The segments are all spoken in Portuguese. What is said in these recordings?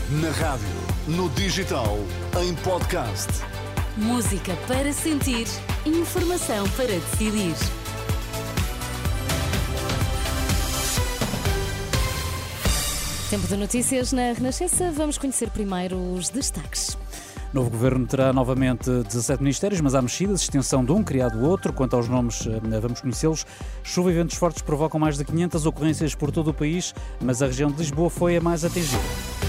Na rádio, no digital, em podcast. Música para sentir, informação para decidir. Tempo de notícias na Renascença. Vamos conhecer primeiro os destaques. Novo governo terá novamente 17 ministérios, mas há mexidas, extensão de um, criado outro. Quanto aos nomes, vamos conhecê-los. Chuva e ventos fortes provocam mais de 500 ocorrências por todo o país, mas a região de Lisboa foi a mais atingida.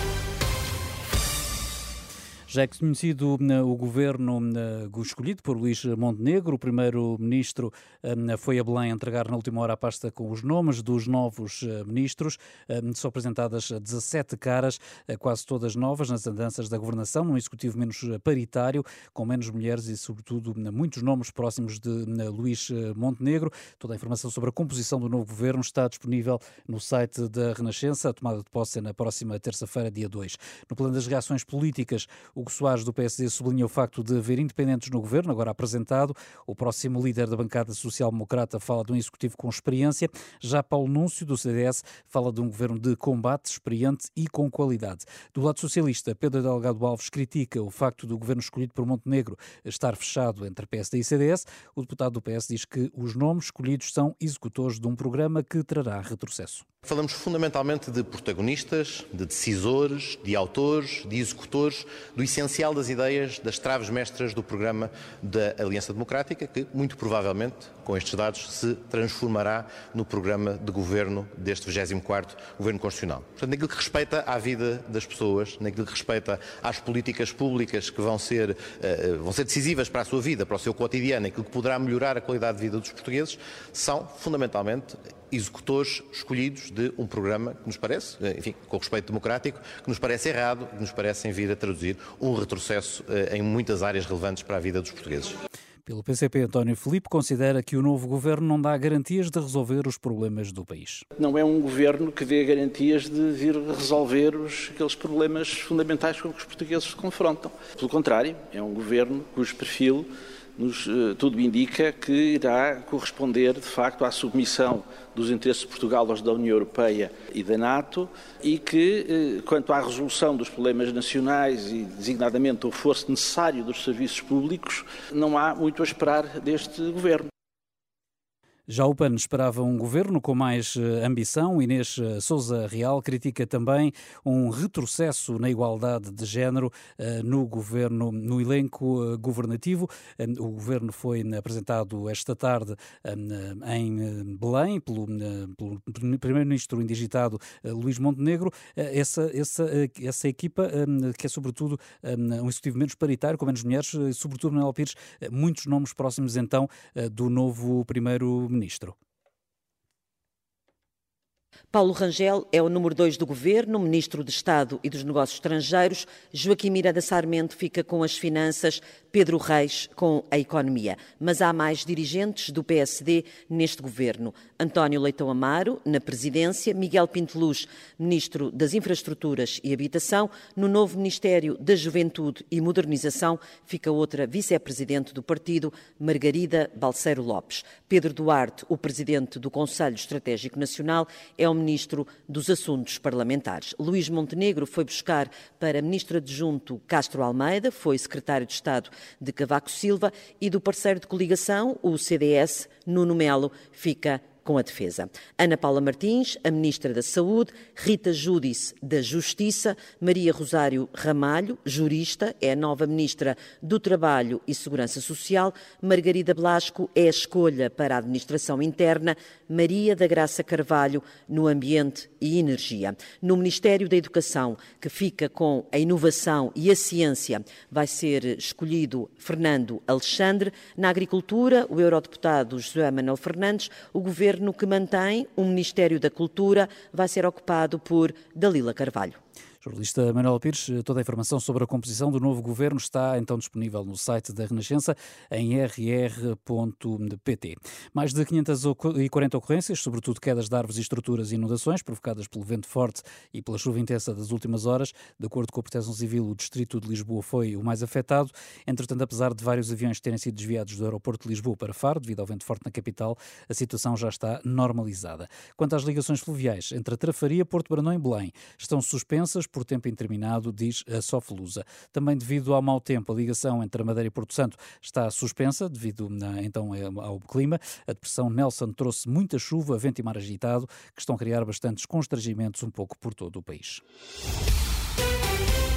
Já é conhecido o governo escolhido por Luís Montenegro. O primeiro-ministro foi a Belém entregar na última hora a pasta com os nomes dos novos ministros. São apresentadas 17 caras, quase todas novas, nas andanças da governação, num executivo menos paritário, com menos mulheres e, sobretudo, muitos nomes próximos de Luís Montenegro. Toda a informação sobre a composição do novo governo está disponível no site da Renascença. A tomada de posse é na próxima terça-feira, dia 2. No plano das reações políticas, Hugo Soares, do PSD, sublinha o facto de haver independentes no governo, agora apresentado. O próximo líder da bancada social-democrata fala de um executivo com experiência. Já Paulo Núncio, do CDS, fala de um governo de combate, experiente e com qualidade. Do lado socialista, Pedro Delgado Alves critica o facto do governo escolhido por Montenegro estar fechado entre PSD e CDS. O deputado do PS diz que os nomes escolhidos são executores de um programa que trará retrocesso. Falamos fundamentalmente de protagonistas, de decisores, de autores, de executores, do essencial das ideias, das traves mestras do programa da Aliança Democrática, que muito provavelmente, com estes dados, se transformará no programa de governo deste 24º Governo Constitucional. Portanto, naquilo que respeita à vida das pessoas, naquilo que respeita às políticas públicas que vão ser decisivas para a sua vida, para o seu cotidiano, aquilo que poderá melhorar a qualidade de vida dos portugueses, são fundamentalmente executores escolhidos de um programa que nos parece, enfim, com respeito democrático, que nos parece errado, que nos parecem vir a traduzir um retrocesso em muitas áreas relevantes para a vida dos portugueses. Pelo PCP, António Filipe considera que o novo governo não dá garantias de resolver os problemas do país. Não é um governo que dê garantias de vir resolver aqueles problemas fundamentais com que os portugueses se confrontam. Pelo contrário, é um governo cujo perfil tudo indica que irá corresponder, de facto, à submissão dos interesses de Portugal aos da União Europeia e da NATO e que, quanto à resolução dos problemas nacionais e, designadamente, o reforço necessário dos serviços públicos, não há muito a esperar deste governo. Já o PAN esperava um governo com mais ambição. Inês Sousa Real critica também um retrocesso na igualdade de género no governo, no elenco governativo. O governo foi apresentado esta tarde em Belém pelo primeiro-ministro indigitado Luís Montenegro. Essa equipa, que é sobretudo um executivo menos paritário, com menos mulheres, sobretudo Manuel Pires, muitos nomes próximos então do novo primeiro-ministro. Paulo Rangel é o número 2 do Governo, Ministro de Estado e dos Negócios Estrangeiros. Joaquim Miranda Sarmento fica com as finanças, Pedro Reis com a economia. Mas há mais dirigentes do PSD neste Governo. António Leitão Amaro, na Presidência, Miguel Pinto Luz, Ministro das Infraestruturas e Habitação. No novo Ministério da Juventude e Modernização fica outra Vice-Presidente do partido, Margarida Balseiro Lopes. Pedro Duarte, o Presidente do Conselho Estratégico Nacional, é o Ministro dos Assuntos Parlamentares. Luís Montenegro foi buscar para Ministro Adjunto Castro Almeida, foi Secretário de Estado de Cavaco Silva e do parceiro de coligação, o CDS, Nuno Melo, fica com a Defesa. Ana Paula Martins, a Ministra da Saúde, Rita Júdice, da Justiça, Maria Rosário Ramalho, jurista, é a nova Ministra do Trabalho e Segurança Social, Margarida Blasco é a escolha para a Administração Interna, Maria da Graça Carvalho no Ambiente e Energia. No Ministério da Educação, que fica com a Inovação e a Ciência, vai ser escolhido Fernando Alexandre. Na Agricultura, o eurodeputado José Manuel Fernandes, o Governo que mantém o Ministério da Cultura vai ser ocupado por Dalila Carvalho. Jornalista Manuel Pires, toda a informação sobre a composição do novo governo está então disponível no site da Renascença em rr.pt. Mais de 540 ocorrências, sobretudo quedas de árvores e estruturas e inundações provocadas pelo vento forte e pela chuva intensa das últimas horas. De acordo com a Proteção Civil, o distrito de Lisboa foi o mais afetado. Entretanto, apesar de vários aviões terem sido desviados do aeroporto de Lisboa para Faro, devido ao vento forte na capital, a situação já está normalizada. Quanto às ligações fluviais entre a Trafaria, Porto Brandão e Belém, estão suspensas por tempo indeterminado, diz a Sofelusa. Também devido ao mau tempo, a ligação entre a Madeira e Porto Santo está suspensa devido então ao clima. A depressão Nelson trouxe muita chuva, vento e mar agitado, que estão a criar bastantes constrangimentos um pouco por todo o país.